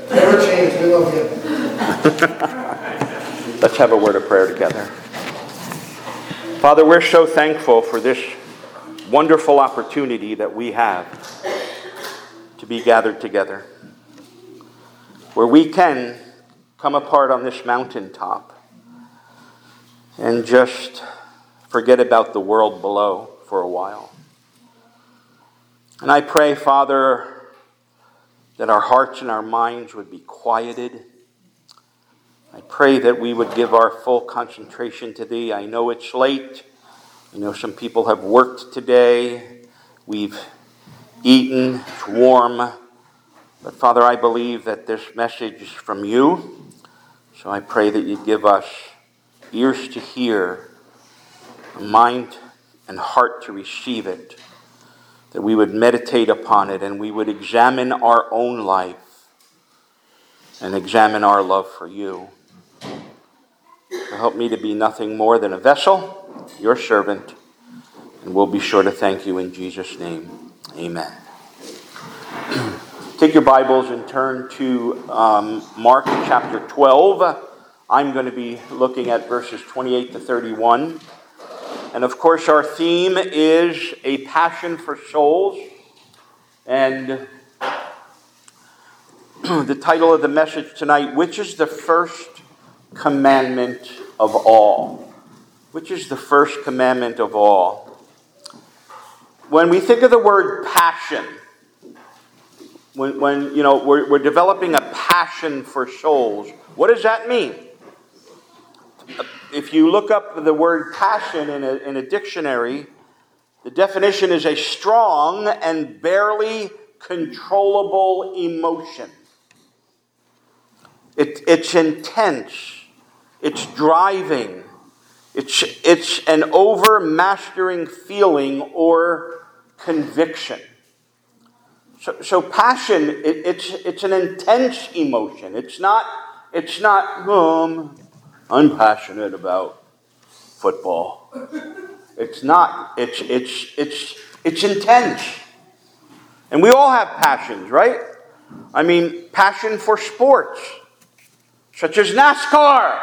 Never change. We love you. Let's have a word of prayer together. Father, we're so thankful for this wonderful opportunity that we have to be gathered together, where we can come apart on this mountaintop and just forget about the world below for a while. And I pray, Father, that our hearts and our minds would be quieted. I pray that we would give our full concentration to Thee. I know it's late. I know some people have worked today. We've eaten. It's warm. But Father, I believe that this message is from You. So I pray that You'd give us ears to hear, a mind and heart to receive it, that we would meditate upon it and we would examine our own life and examine our love for You. So help me to be nothing more than a vessel, Your servant, and we'll be sure to thank You in Jesus' name. Amen. Take your Bibles and turn to Mark chapter 12. I'm going to be looking at verses 28 to 31. And of course, our theme is a passion for souls. And the title of the message tonight, which is the first commandment of all? Which is the first commandment of all? When we think of the word passion, when we're developing a passion for souls, what does that mean? If you look up the word passion in a dictionary, the definition is a strong and barely controllable emotion. It's intense. It's driving. It's an overmastering feeling or conviction. So passion, it's an intense emotion. It's not I'm passionate about football. It's not. It's intense. And we all have passions, right? I mean, passion for sports, such as NASCAR.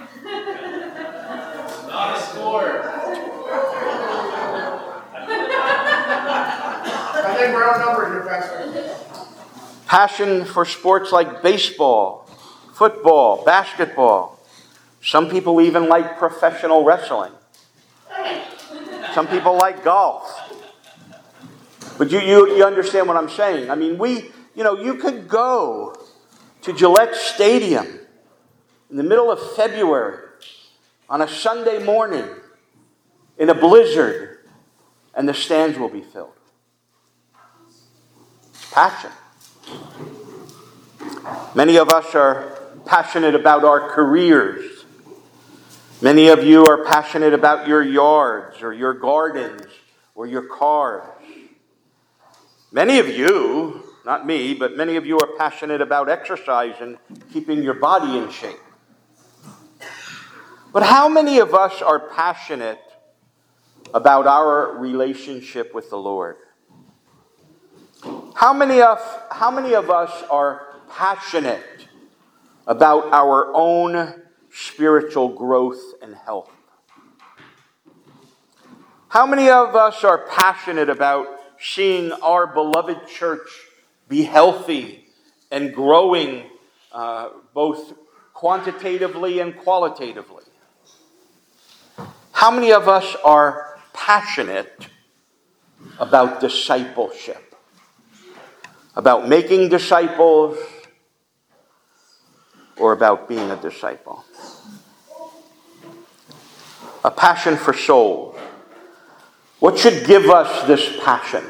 Not a sport. I think we're outnumbered here, Pastor. Passion for sports like baseball, football, basketball. Some people even like professional wrestling. Some people like golf. But you understand what I'm saying. I mean, you could go to Gillette Stadium in the middle of February on a Sunday morning in a blizzard, and the stands will be filled. It's passion. Many of us are passionate about our careers. Many of you are passionate about your yards or your gardens or your cars. Many of you, not me, but many of you are passionate about exercise and keeping your body in shape. But how many of us are passionate about our relationship with the Lord? How many of us are passionate about our own spiritual growth and health? How many of us are passionate about seeing our beloved church be healthy and growing both quantitatively and qualitatively? How many of us are passionate about discipleship? About making disciples or about being a disciple? A passion for souls. What should give us this passion?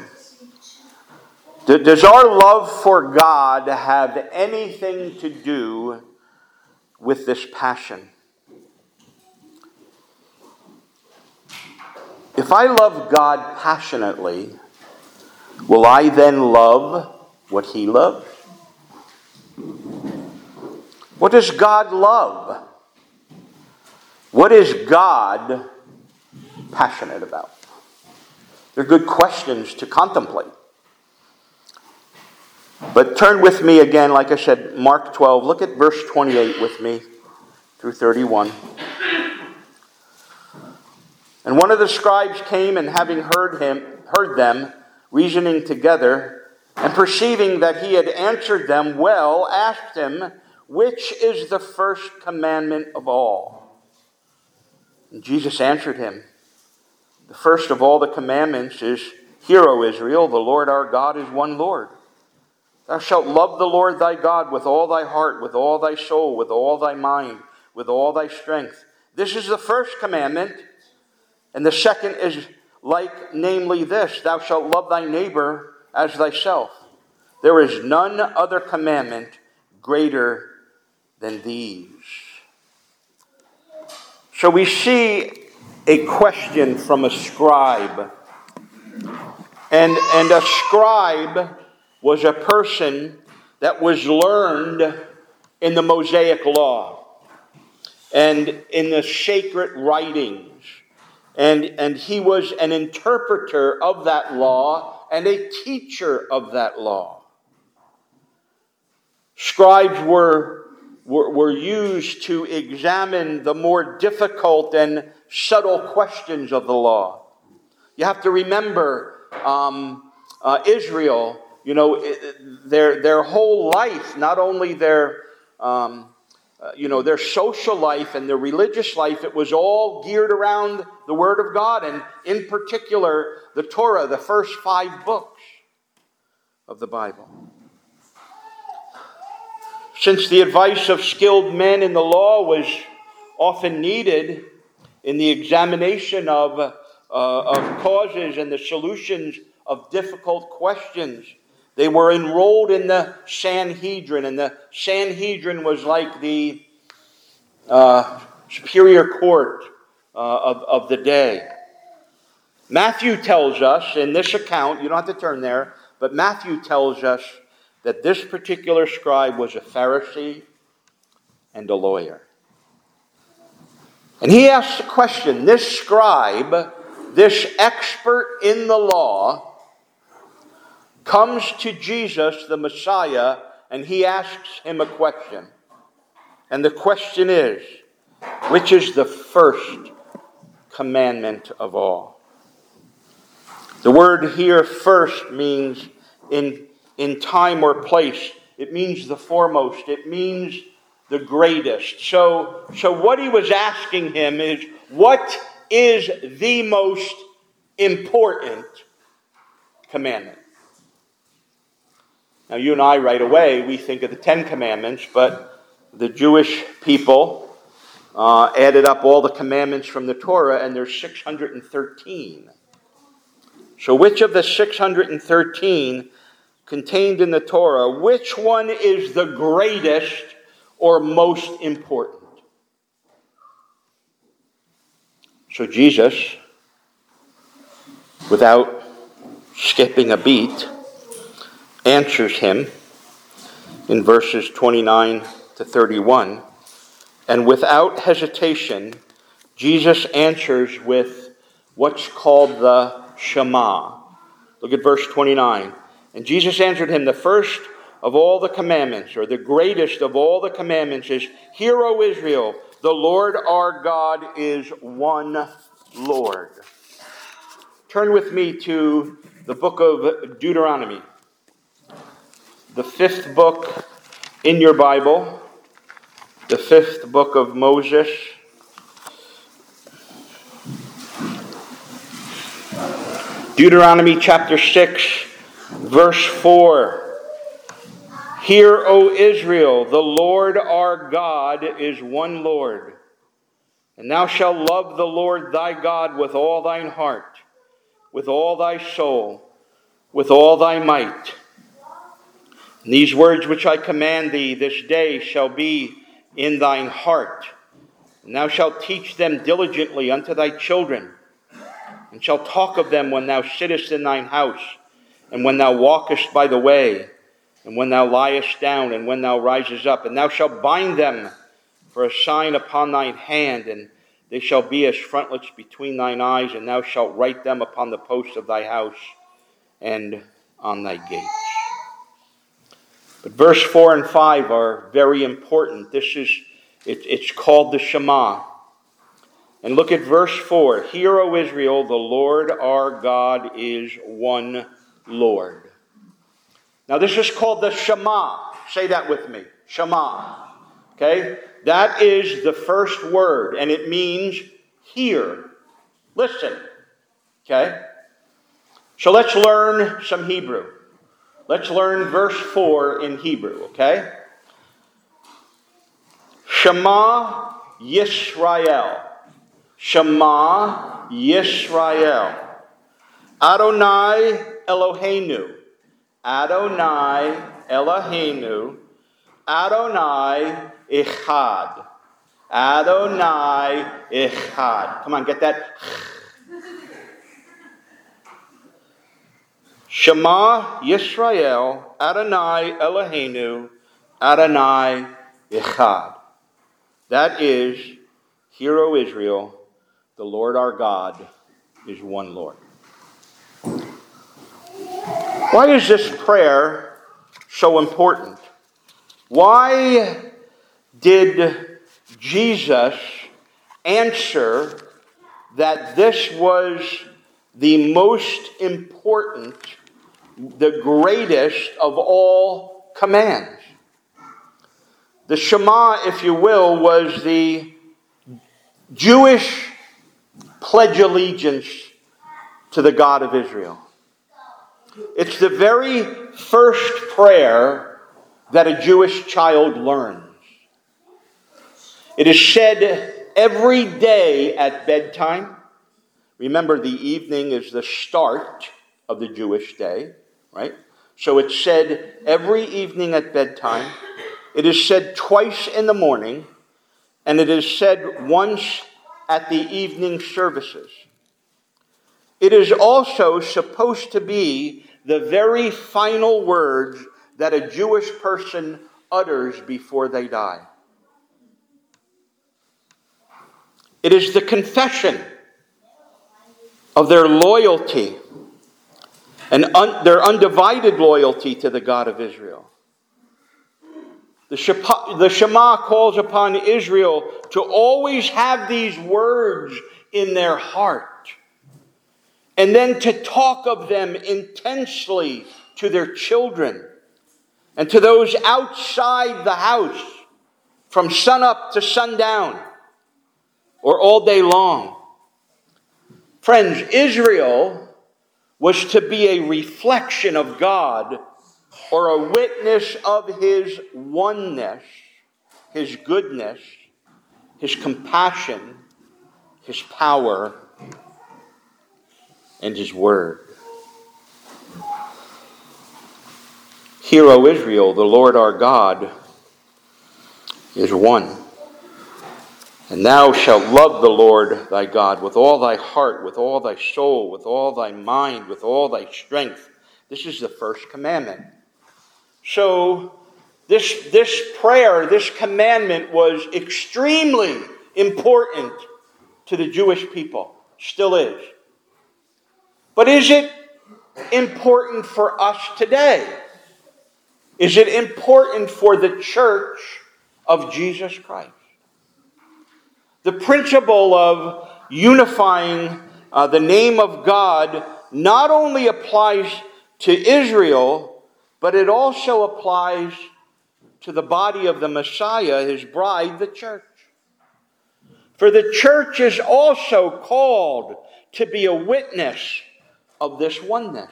Does our love for God have anything to do with this passion? If I love God passionately, will I then love what He loves? What does God love? What is God passionate about? They're good questions to contemplate. But turn with me again, like I said, Mark 12. Look at verse 28 with me through 31. And one of the scribes came, and having heard them reasoning together, and perceiving that he had answered them well, asked him, which is the first commandment of all? And Jesus answered him, the first of all the commandments is, Hear, O Israel, the Lord our God is one Lord. Thou shalt love the Lord thy God with all thy heart, with all thy soul, with all thy mind, with all thy strength. This is the first commandment. And the second is like, namely this, Thou shalt love thy neighbor as thyself. There is none other commandment greater than these. So we see a question from a scribe. And a scribe was a person that was learned in the Mosaic law and in the sacred writings. And he was an interpreter of that law and a teacher of that law. Scribes were used to examine the more difficult and subtle questions of the law. You have to remember Israel, their whole life, not only their social life and their religious life, it was all geared around the Word of God, and in particular, the Torah, the first 5 books of the Bible. Since the advice of skilled men in the law was often needed in the examination of causes and the solutions of difficult questions, they were enrolled in the Sanhedrin, and the Sanhedrin was like the superior court of the day. Matthew tells us in this account, you don't have to turn there, but Matthew tells us that this particular scribe was a Pharisee and a lawyer. And he asks the question, this scribe, this expert in the law, comes to Jesus, the Messiah, and he asks him a question. And the question is, which is the first commandment of all? The word here, first, means in time or place. It means the foremost. It means the greatest. So what he was asking him is, what is the most important commandment? Now, you and I, right away, we think of the 10 Commandments, but the Jewish people added up all the commandments from the Torah, and there's 613. So which of the 613 contained in the Torah, which one is the greatest or most important? So Jesus, without skipping a beat, answers him in verses 29 to 31. And without hesitation, Jesus answers with what's called the Shema. Look at verse 29. And Jesus answered him, the first of all the commandments, or the greatest of all the commandments, is, Hear, O Israel, the Lord our God is one Lord. Turn with me to the book of Deuteronomy, the 5th book in your Bible, the 5th book of Moses. Deuteronomy chapter 6, verse 4. Hear, O Israel, the Lord our God is one Lord. And thou shalt love the Lord thy God with all thine heart, with all thy soul, with all thy might. And these words which I command thee this day shall be in thine heart. And thou shalt teach them diligently unto thy children, and shalt talk of them when thou sittest in thine house, and when thou walkest by the way, and when thou liest down, and when thou risest up. And thou shalt bind them for a sign upon thine hand, and they shall be as frontlets between thine eyes, and thou shalt write them upon the posts of thy house and on thy gates. But verse 4 and 5 are very important. It's called the Shema. And look at verse 4. Hear, O Israel, the Lord our God is one Lord. Now this is called the Shema. Say that with me. Shema. Okay? That is the first word, and it means hear. Listen. Okay? So let's learn some Hebrew. Let's learn verse 4 in Hebrew, okay? Shema Yisrael. Shema Yisrael. Adonai Eloheinu. Adonai Eloheinu. Adonai Echad. Adonai Echad. Come on, get that. Shema Yisrael, Adonai Eloheinu, Adonai Echad. That is, hear, O Israel, the Lord our God is one Lord. Why is this prayer so important? Why did Jesus answer that this was the most important, the greatest of all commands? The Shema, if you will, was the Jewish pledge allegiance to the God of Israel. It's the very first prayer that a Jewish child learns. It is said every day at bedtime. Remember, the evening is the start of the Jewish day, right? So it's said every evening at bedtime. It is said twice in the morning, and it is said once at the evening services. It is also supposed to be the very final words that a Jewish person utters before they die. It is the confession of their loyalty and their undivided loyalty to the God of Israel. The Shema calls upon Israel to always have these words in their heart, and then to talk of them intensely to their children and to those outside the house from sunup to sundown or all day long. Friends, Israel was to be a reflection of God, or a witness of His oneness, His goodness, His compassion, His power, and His word. Hear, O Israel, the Lord our God is one. And thou shalt love the Lord thy God with all thy heart, with all thy soul, with all thy mind, with all thy strength. This is the first commandment. So this prayer, this commandment was extremely important to the Jewish people. Still is. But is it important for us today? Is it important for the church of Jesus Christ? The principle of unifying the name of God not only applies to Israel, but it also applies to the body of the Messiah, His bride, the church. For the church is also called to be a witness of this oneness.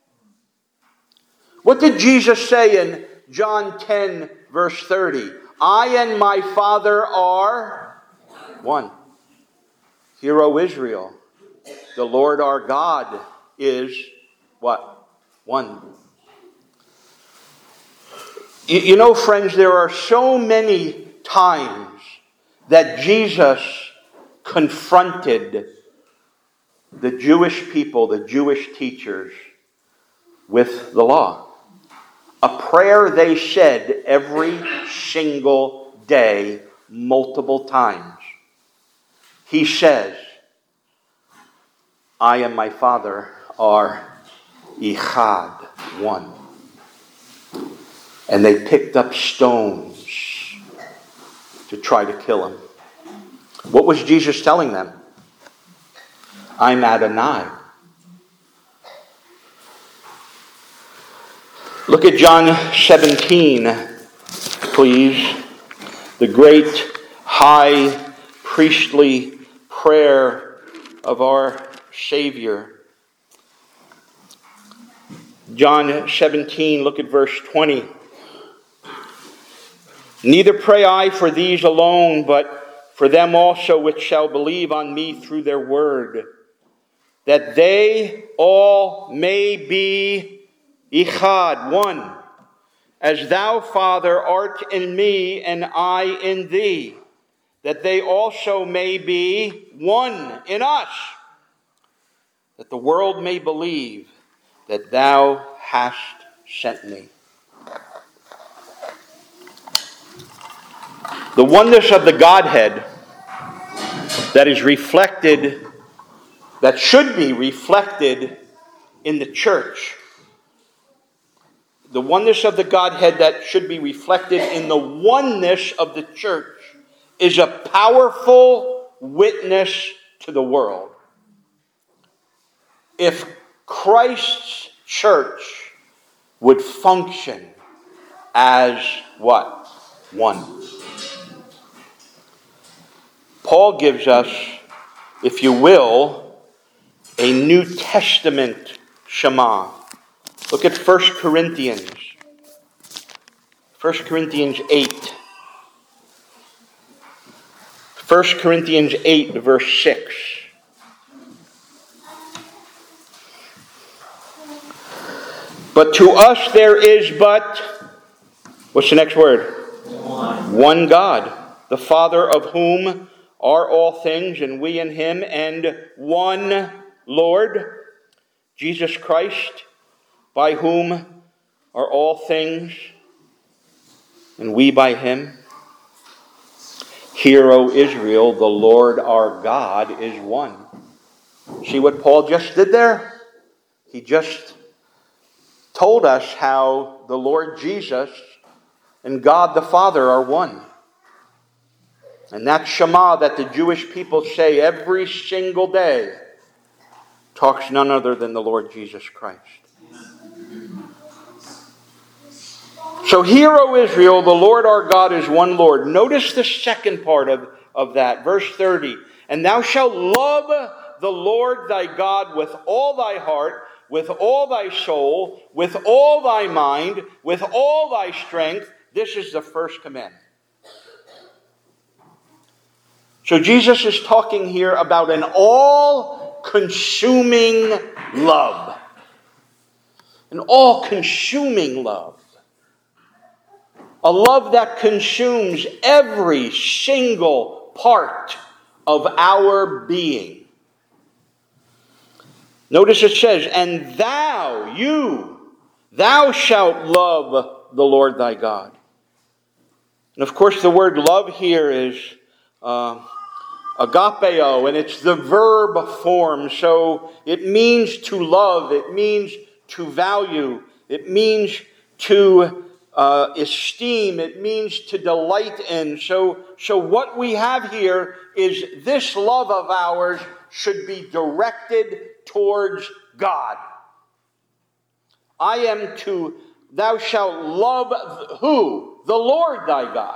What did Jesus say in John 10, verse 30? I and my Father are one. Hear, O Israel, the Lord our God is what? One. You know, friends, there are so many times that Jesus confronted the Jewish people, the Jewish teachers, with the law. A prayer they said every single day, multiple times. He says, I and my Father are Echad, one. And they picked up stones to try to kill him. What was Jesus telling them? I'm Adonai. Look at John 17, please. The great high priestly prayer of our Savior. John 17, look at verse 20. Neither pray I for these alone, but for them also which shall believe on me through their word, that they all may be Echad, one, as thou, Father, art in me, and I in thee, that they also may be one in us, that the world may believe that thou hast sent me. The oneness of the Godhead that is reflected, that should be reflected in the church. The oneness of the Godhead that should be reflected in the oneness of the church is a powerful witness to the world. If Christ's church would function as what? One. Paul gives us, if you will, a New Testament Shema. Look at 1 Corinthians. 1 Corinthians 8. 1 Corinthians 8, verse 6. But to us there is but, what's the next word? One God, the Father of whom are all things, and we in him, and one Lord, Jesus Christ, by whom are all things, and we by him. Hear, O Israel, the Lord our God is one. See what Paul just did there? He just told us how the Lord Jesus and God the Father are one. And that Shema that the Jewish people say every single day talks none other than the Lord Jesus Christ. So hear, O Israel, the Lord our God is one Lord. Notice the second part of that, verse 30. And thou shalt love the Lord thy God with all thy heart, with all thy soul, with all thy mind, with all thy strength. This is the first commandment. So Jesus is talking here about an all-consuming love. An all-consuming love. A love that consumes every single part of our being. Notice it says, and thou shalt love the Lord thy God. And of course the word love here is agapeo, and it's the verb form. So it means to love, it means to value, it means to esteem, it means to delight in. So what we have here is this love of ours should be directed towards God. Thou shalt love who? The Lord thy God.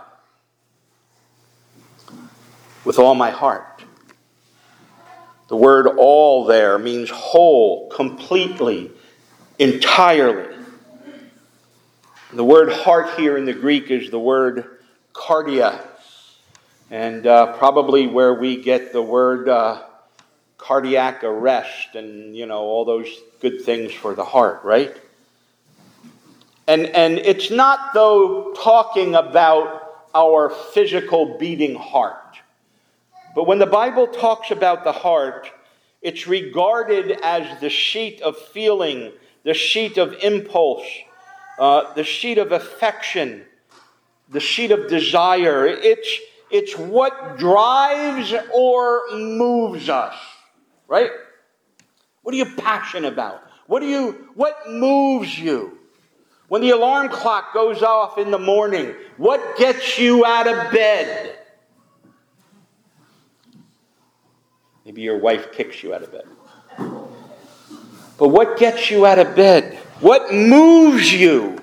With all my heart. The word all there means whole, completely, entirely. The word heart here in the Greek is the word cardia. And probably where we get the word cardiac arrest and, all those good things for the heart, right? And it's not, though, talking about our physical beating heart. But when the Bible talks about the heart, it's regarded as the seat of feeling, the seat of impulse, the seat of affection, the seat of desire. It's what drives or moves us, right? What are you passionate about? What moves you? When the alarm clock goes off in the morning, what gets you out of bed? Maybe your wife kicks you out of bed. But what gets you out of bed? What moves you?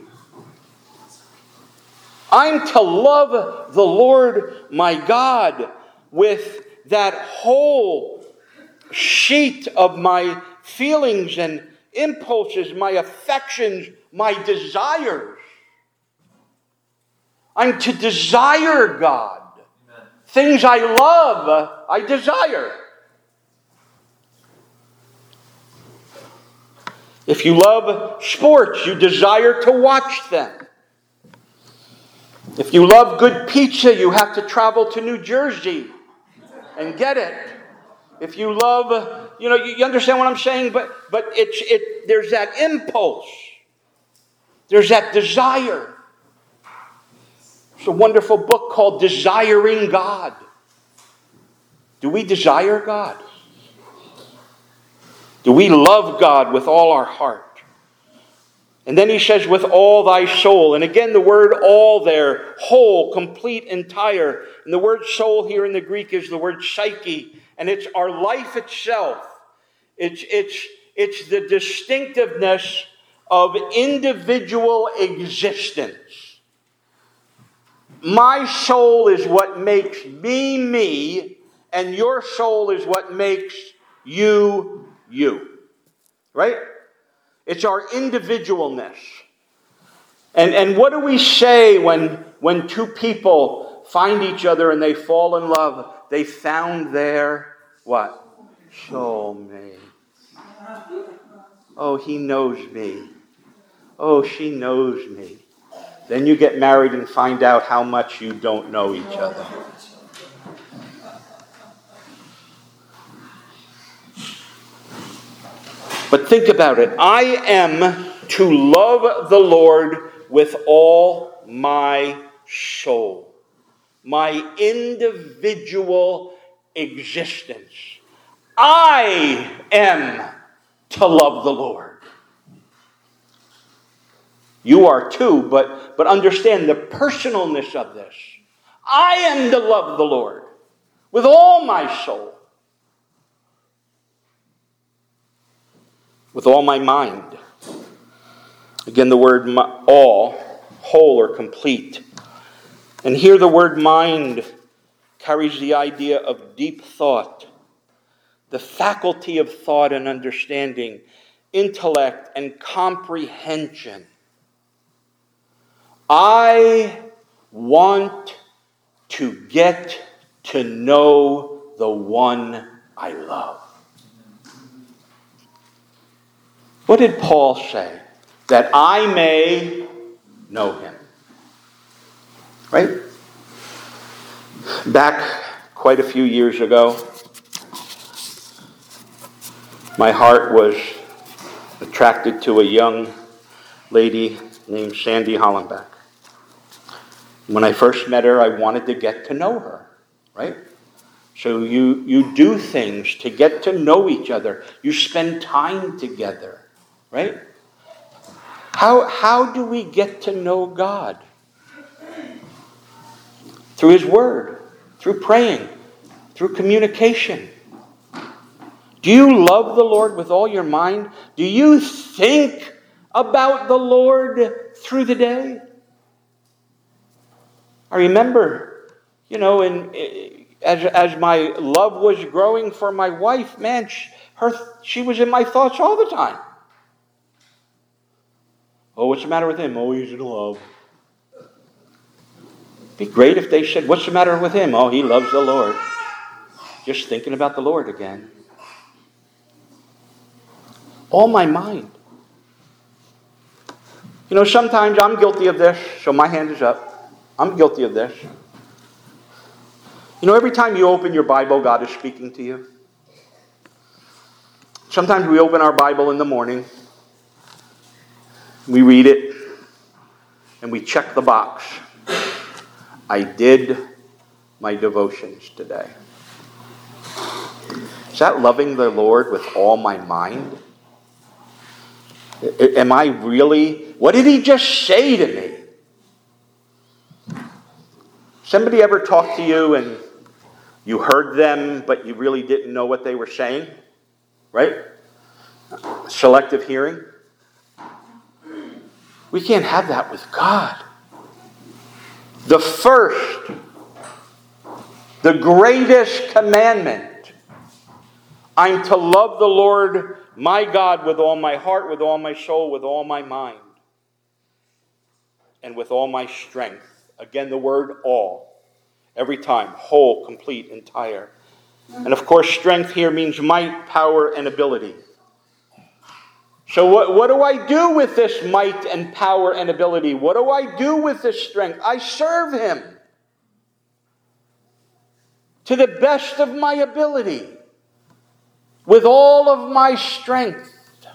I'm to love the Lord my God with that whole sheet of my feelings and impulses, my affections, my desires. I'm to desire God. Amen. Things I love, I desire. If you love sports, you desire to watch them. If you love good pizza, you have to travel to New Jersey and get it. If you love, you understand what I'm saying? But there's that impulse. There's that desire. It's a wonderful book called Desiring God. Do we desire God? Do we love God with all our heart? And then he says, with all thy soul. And again, the word all there, whole, complete, entire. And the word soul here in the Greek is the word psyche. And it's our life itself. It's the distinctiveness of individual existence. My soul is what makes me, me. And your soul is what makes you, you. Right? It's our individualness. And what do we say when two people find each other and they fall in love? They found their, what? Soulmate. Oh, he knows me. Oh, she knows me. Then you get married and find out how much you don't know each other. But think about it. I am to love the Lord with all my soul. My individual existence. I am to love the Lord. You are too, but understand the personalness of this. I am to love the Lord with all my soul. With all my mind. Again, the word all, whole or complete. And here the word mind carries the idea of deep thought, the faculty of thought and understanding, intellect and comprehension. I want to get to know the one I love. What did Paul say? That I may know him. Right? Back quite a few years ago, my heart was attracted to a young lady named Sandy Hollenbach. When I first met her, I wanted to get to know her. Right? So you do things to get to know each other. You spend time together. Right? How do we get to know God? Through His Word, through praying, through communication. Do you love the Lord with all your mind? Do you think about the Lord through the day? I remember, as my love was growing for my wife, man, she was in my thoughts all the time. Oh, what's the matter with him? Oh, he's in love. It'd be great if they said, what's the matter with him? Oh, he loves the Lord. Just thinking about the Lord again. All my mind. Sometimes I'm guilty of this, so my hand is up. I'm guilty of this. Every time you open your Bible, God is speaking to you. Sometimes we open our Bible in the morning. We read it, and we check the box. I did my devotions today. Is that loving the Lord with all my mind? Am I really, What did he just say to me? Somebody ever talk to you and you heard them, but you really didn't know what they were saying? Right? Selective hearing. We can't have that with God. The first, the greatest commandment. I'm to love the Lord my God with all my heart, with all my soul, with all my mind, and with all my strength. Again, the word all. Every time. Whole, complete, entire. And of course, strength here means might, power, and ability. So what do I do with this might and power and ability? What do I do with this strength? I serve Him to the best of my ability, with all of my strength.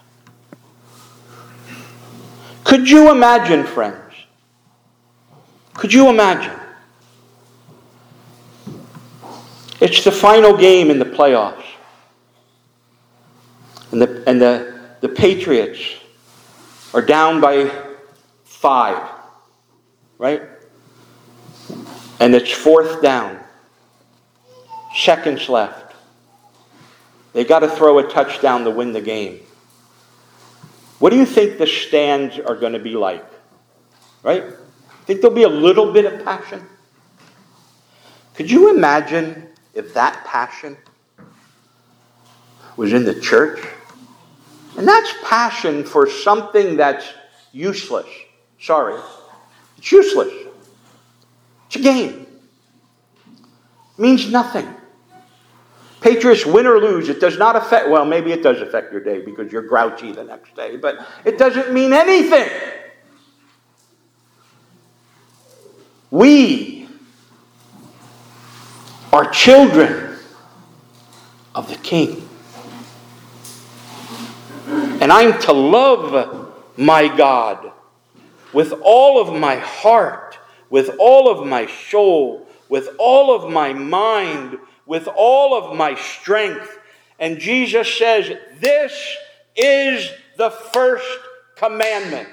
Could you imagine, friends? Could you imagine? It's the final game in the playoffs. And the Patriots are down by 5. Right? And it's 4th down. Seconds left. They got to throw a touchdown to win the game. What do you think the stands are going to be like? Right? Think there'll be a little bit of passion? Could you imagine if that passion was in the church? And that's passion for something that's useless. Sorry. It's useless. It's a game. It means nothing. Patriots win or lose, it does not affect, well, maybe it does affect your day because you're grouchy the next day, but it doesn't mean anything. We are children of the King. And I'm to love my God with all of my heart, with all of my soul, with all of my mind, with all of my strength. And Jesus says, this is the first commandment.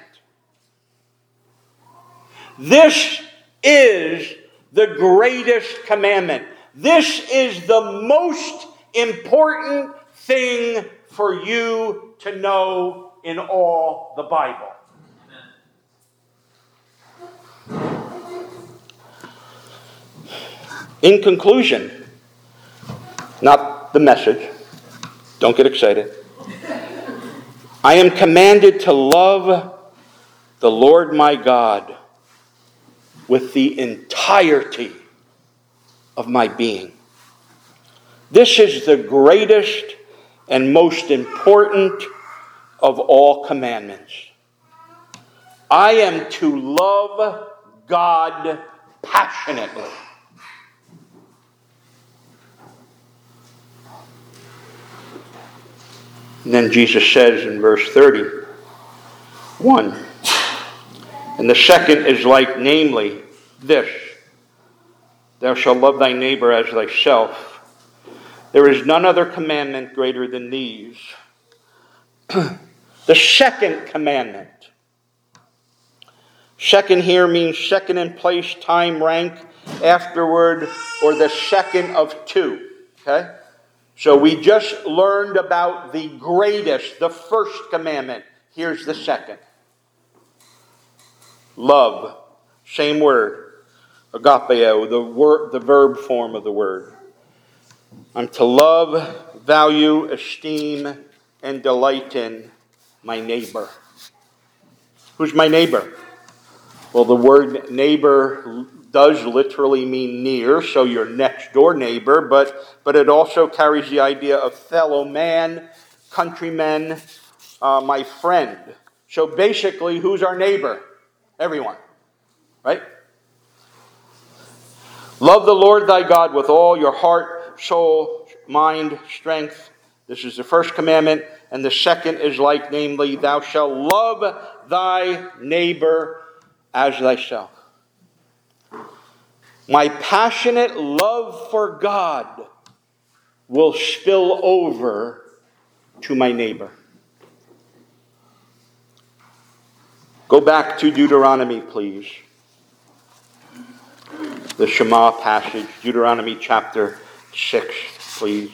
This is the greatest commandment. This is the most important thing for you to know in all the Bible. In conclusion, not the message, don't get excited. I am commanded to love the Lord my God with the entirety of my being. This is the greatest and most important of all commandments. I am to love God passionately. And then Jesus says in verse 31, and the second is like, namely, this, thou shalt love thy neighbor as thyself. There is none other commandment greater than these. The second commandment. Second here means second in place, time, rank, afterward, or the second of two. Okay? So we just learned about the greatest, the first commandment. Here's the second. Love. Same word. Agapeo, the verb form of the word. I'm to love, value, esteem, and delight in my neighbor. Who's my neighbor? Well, the word neighbor does literally mean near, so your next door neighbor, but it also carries the idea of fellow man, countryman, my friend. So basically, who's our neighbor? Everyone, right? Love the Lord thy God with all your heart, soul, mind, strength. This is the first commandment. And the second is like, namely, thou shalt love thy neighbor as thyself. My passionate love for God will spill over to my neighbor. Go back to Deuteronomy, please. The Shema passage, Deuteronomy chapter 6, please.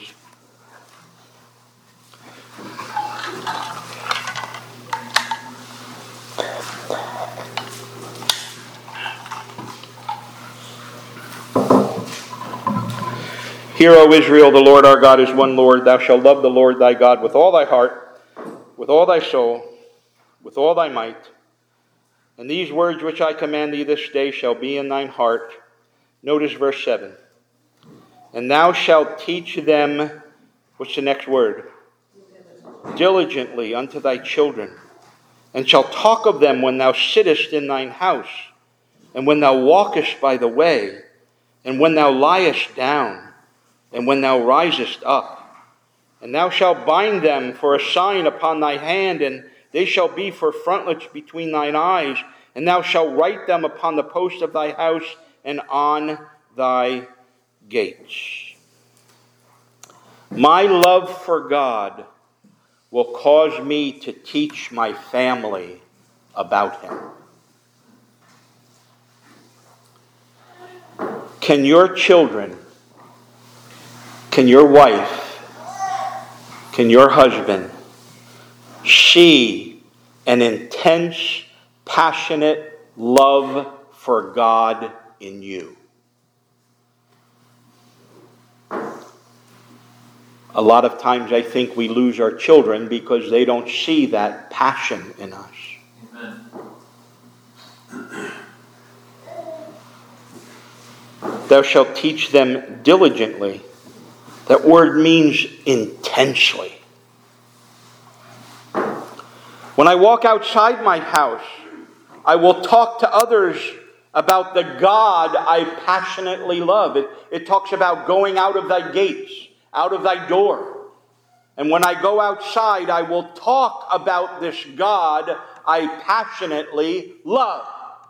Hear, O Israel, the Lord our God is one Lord. Thou shalt love the Lord thy God with all thy heart, with all thy soul, with all thy might. And these words which I command thee this day shall be in thine heart. Notice verse 7. And thou shalt teach them, what's the next word? Diligently unto thy children, and shalt talk of them when thou sittest in thine house, and when thou walkest by the way, and when thou liest down, and when thou risest up. And thou shalt bind them for a sign upon thy hand, and they shall be for frontlets between thine eyes, and thou shalt write them upon the posts of thy house and on thy gates. My love for God will cause me to teach my family about Him. Can your children, can your wife, can your husband see an intense, passionate love for God in you? A lot of times I think we lose our children because they don't see that passion in us. Amen. Thou shalt teach them diligently. That word means intensely. When I walk outside my house, I will talk to others about the God I passionately love. It talks about going out of thy gates, out of thy door. And when I go outside, I will talk about this God I passionately love.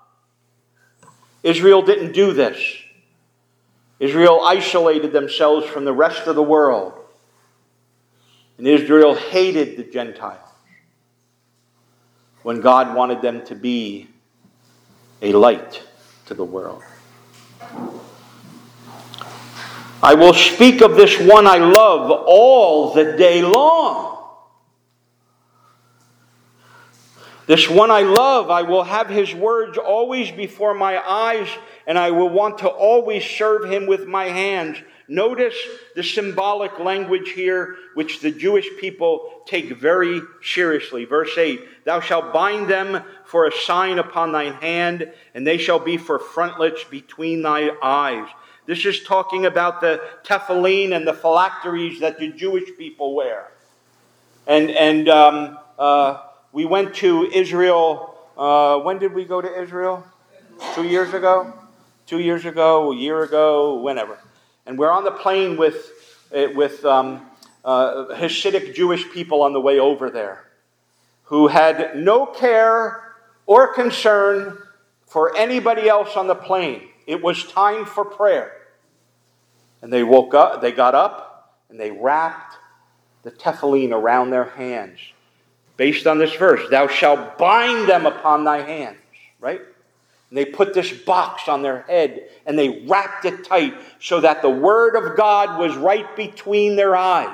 Israel didn't do this. Israel isolated themselves from the rest of the world. And Israel hated the Gentiles when God wanted them to be a light to the world. I will speak of this one I love all the day long. This one I love, I will have his words always before my eyes, and I will want to always serve him with my hands. Notice the symbolic language here, which the Jewish people take very seriously. Verse 8, thou shalt bind them for a sign upon thine hand, and they shall be for frontlets between thy eyes. This is talking about the tefillin and the phylacteries that the Jewish people wear. We went to Israel. When did we go to Israel? 2 years ago? 2 years ago, a year ago, whenever. And we're on the plane with Hasidic Jewish people on the way over there who had no care or concern for anybody else on the plane. It was time for prayer. And they woke up, they got up, and they wrapped the tefillin around their hands. Based on this verse, thou shalt bind them upon thy hands, right? And they put this box on their head and they wrapped it tight so that the word of God was right between their eyes.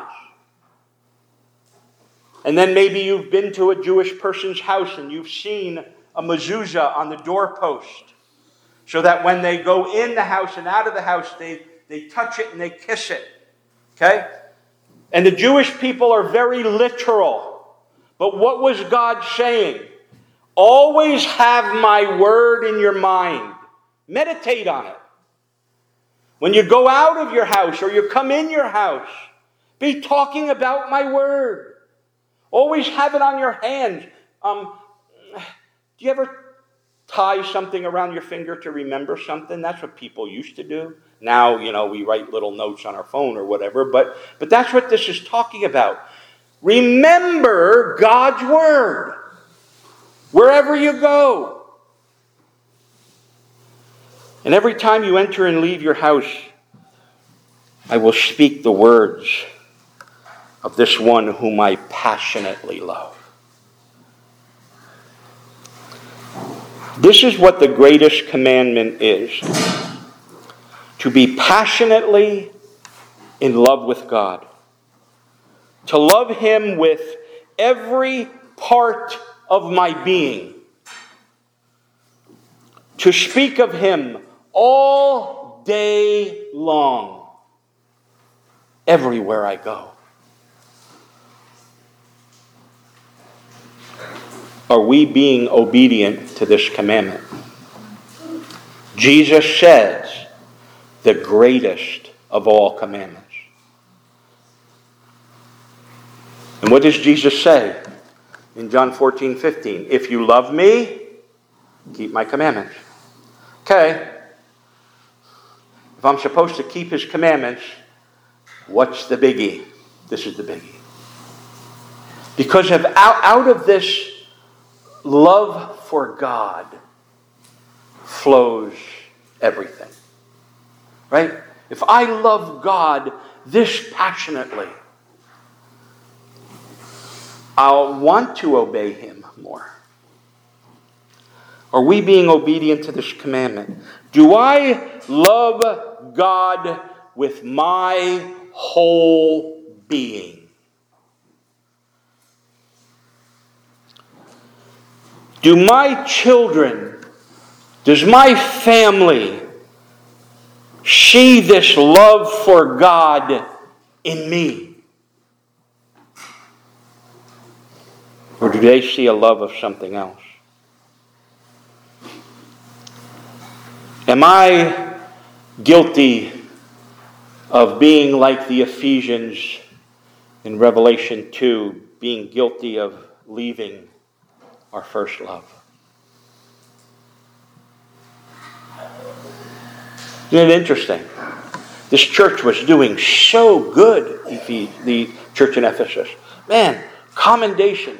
And then maybe you've been to a Jewish person's house and you've seen a mezuzah on the doorpost so that when they go in the house and out of the house, they touch it and they kiss it. Okay? And the Jewish people are very literal. But what was God saying? Always have my word in your mind. Meditate on it. When you go out of your house or you come in your house, be talking about my word. Always have it on your hands. Do you ever tie something around your finger to remember something? That's what people used to do. Now, we write little notes on our phone or whatever, but that's what this is talking about. Remember God's word wherever you go. And every time you enter and leave your house, I will speak the words of this one whom I passionately love. This is what the greatest commandment is. To be passionately in love with God. To love Him with every part of my being. To speak of Him all day long, everywhere I go. Are we being obedient to this commandment? Jesus says, the greatest of all commandments. And what does Jesus say in John 14:15? If you love me, keep my commandments. Okay. If I'm supposed to keep His commandments, what's the biggie? This is the biggie. Because out of this love for God flows everything. Right? If I love God this passionately, I'll want to obey Him more. Are we being obedient to this commandment? Do I love God with my whole being? Do my children, does my family see this love for God in me? Or do they see a love of something else? Am I guilty of being like the Ephesians in Revelation 2, being guilty of leaving our first love? Isn't it interesting? This church was doing so good, the church in Ephesus. Man, commendation.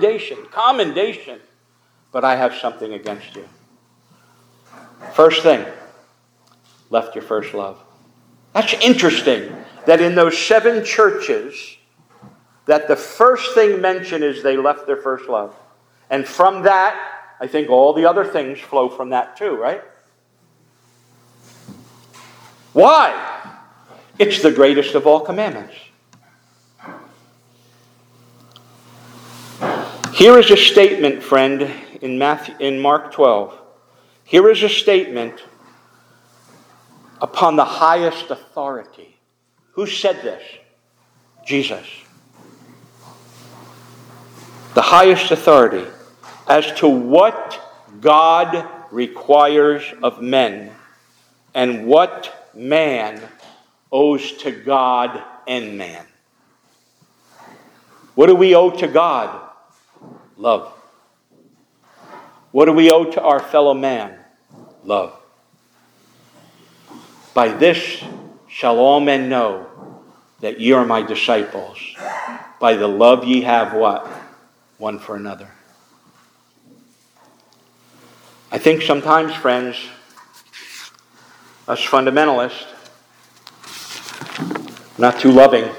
But I have something against you. First thing, left your first love. That's interesting that in those 7 churches, that the first thing mentioned is they left their first love. And from that, I think all the other things flow from that too, right? Why? It's the greatest of all commandments. Here is a statement, friend, in Mark 12. Here is a statement upon the highest authority. Who said this? Jesus. The highest authority as to what God requires of men and what man owes to God and man. What do we owe to God? Love. What do we owe to our fellow man? Love. By this shall all men know that ye are my disciples, by the love ye have what? One for another. I think sometimes, friends, us fundamentalists, not too loving.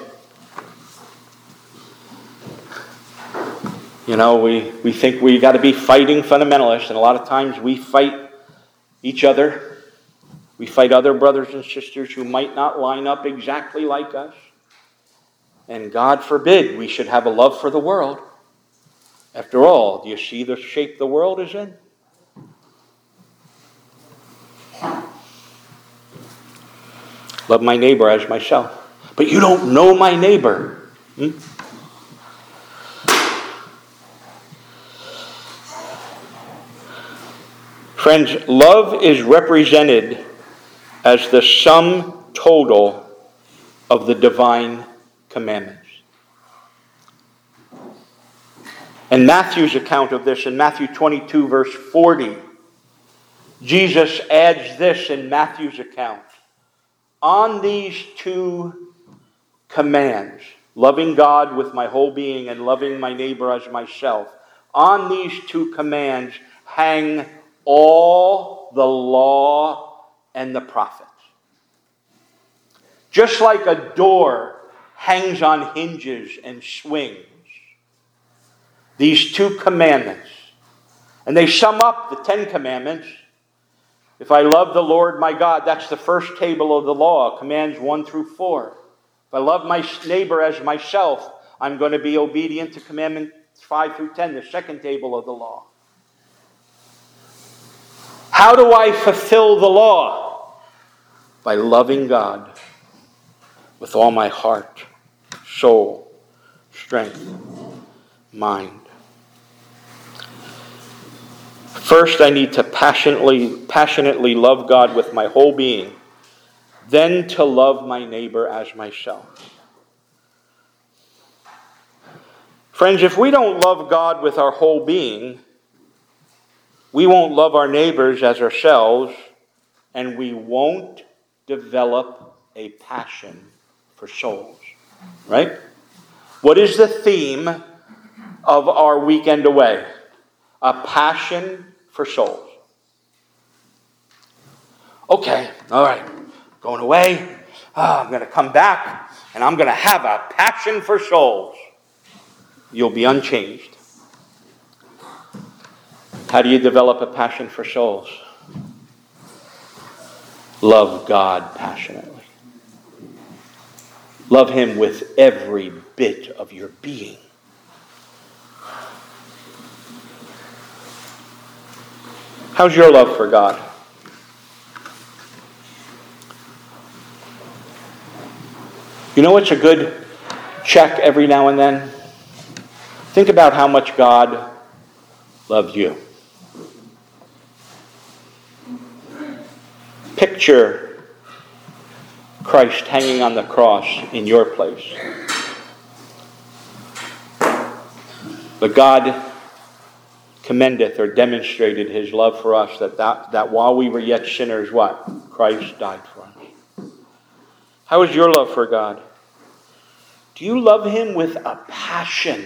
You know, we think we got to be fighting fundamentalists, and a lot of times we fight each other. We fight other brothers and sisters who might not line up exactly like us. And God forbid we should have a love for the world. After all, do you see the shape the world is in? Love my neighbor as myself. But you don't know my neighbor. Friends, love is represented as the sum total of the divine commandments. And Matthew's account of this, in Matthew 22, verse 40, Jesus adds this in Matthew's account. On these 2 commands, loving God with my whole being and loving my neighbor as myself, on these 2 commands hang all the law and the prophets. Just like a door hangs on hinges and swings, these 2 commandments, And they sum up the 10 commandments. If I love the Lord my God, that's the first table of the law, commands 1 through 4. If I love my neighbor as myself, I'm going to be obedient to commandments 5 through 10, the second table of the law. How do I fulfill the law? By loving God with all my heart, soul, strength, mind. First, I need to passionately love God with my whole being, then to love my neighbor as myself. Friends, if we don't love God with our whole being, we won't love our neighbors as ourselves, and we won't develop a passion for souls. Right? What is the theme of our weekend away? A passion for souls. Okay, all right, going away. I'm going to come back, and I'm going to have a passion for souls. You'll be unchanged. How do you develop a passion for souls? Love God passionately. Love Him with every bit of your being. How's your love for God? You know what's a good check every now and then? Think about how much God loves you. Picture Christ hanging on the cross in your place. But God commendeth or demonstrated His love for us that while we were yet sinners, what? Christ died for us. How is your love for God? Do you love Him with a passion?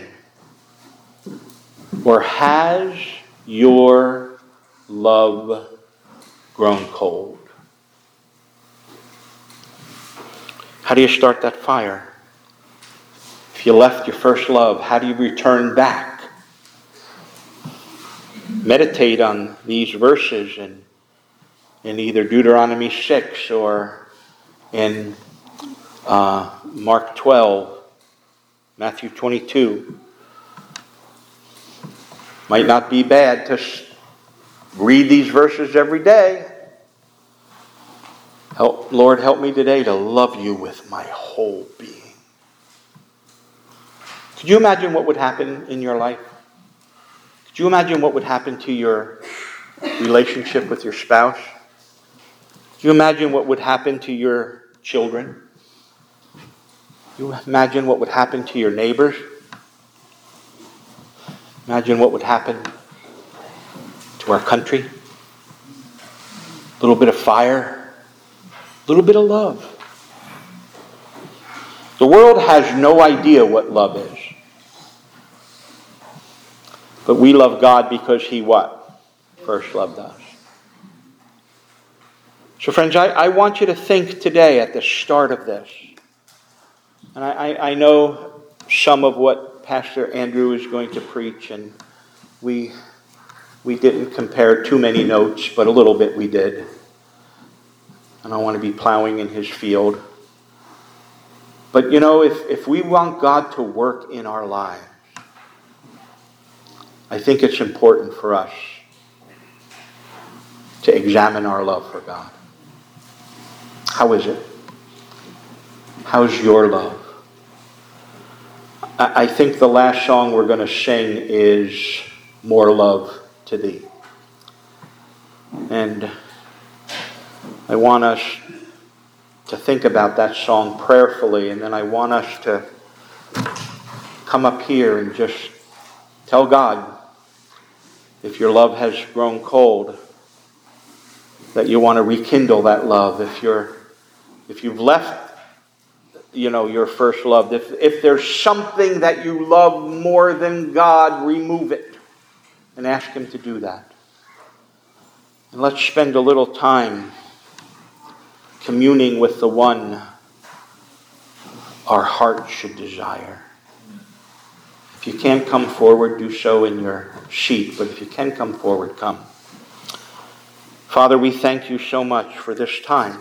Or has your love grown cold? How do you start that fire? If you left your first love, how do you return back? Meditate on these verses in either Deuteronomy 6 or in Mark 12, Matthew 22. Might not be bad to read these verses every day. Lord, help me today to love you with my whole being. Could you imagine what would happen in your life? Could you imagine what would happen to your relationship with your spouse? Could you imagine what would happen to your children? Could you imagine what would happen to your neighbors? Imagine what would happen to our country. A little bit of fire. A little bit of love. The world has no idea what love is. But we love God because He what? First loved us. So friends, I want you to think today at the start of this. And I know some of what Pastor Andrew is going to preach, and we didn't compare too many notes, but a little bit we did. And I want to be plowing in his field. But you know, if we want God to work in our lives, I think it's important for us to examine our love for God. How is it? How's your love? I think the last song we're going to sing is More Love to Thee. And I want us to think about that song prayerfully, and then I want us to come up here and just tell God, if your love has grown cold, that you want to rekindle that love. If you've left, your first love, if there's something that you love more than God, remove it and ask Him to do that. And let's spend a little time communing with the one our heart should desire. If you can't come forward, do so in your seat. But if you can come forward, come. Father, we thank you so much for this time.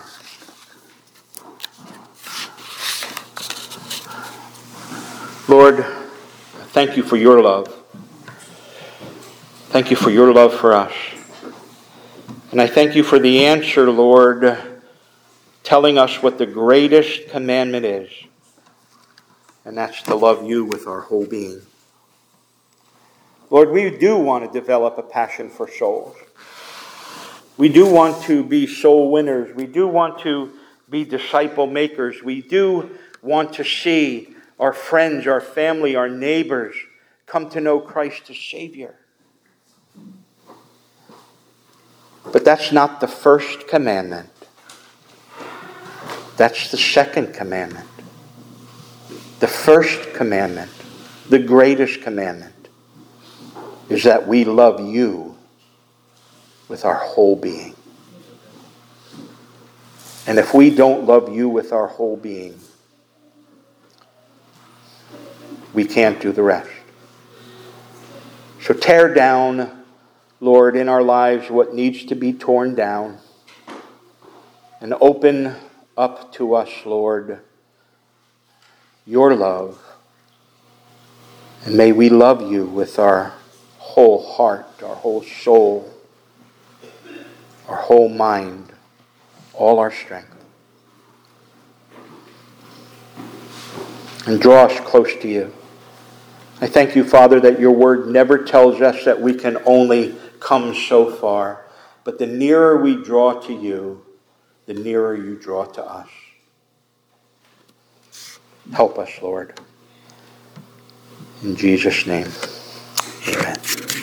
Lord, thank you for your love. Thank you for your love for us. And I thank you for the answer, Lord, telling us what the greatest commandment is. And that's to love you with our whole being. Lord, we do want to develop a passion for souls. We do want to be soul winners. We do want to be disciple makers. We do want to see our friends, our family, our neighbors come to know Christ as Savior. But that's not the first commandment. That's the second commandment. The first commandment, the greatest commandment, is that we love you with our whole being. And if we don't love you with our whole being, we can't do the rest. So tear down, Lord, in our lives what needs to be torn down, and open up to us, Lord, your love. And may we love you with our whole heart, our whole soul, our whole mind, all our strength. And draw us close to you. I thank you, Father, that your word never tells us that we can only come so far. But the nearer we draw to you, the nearer you draw to us. Help us, Lord. In Jesus' name, amen.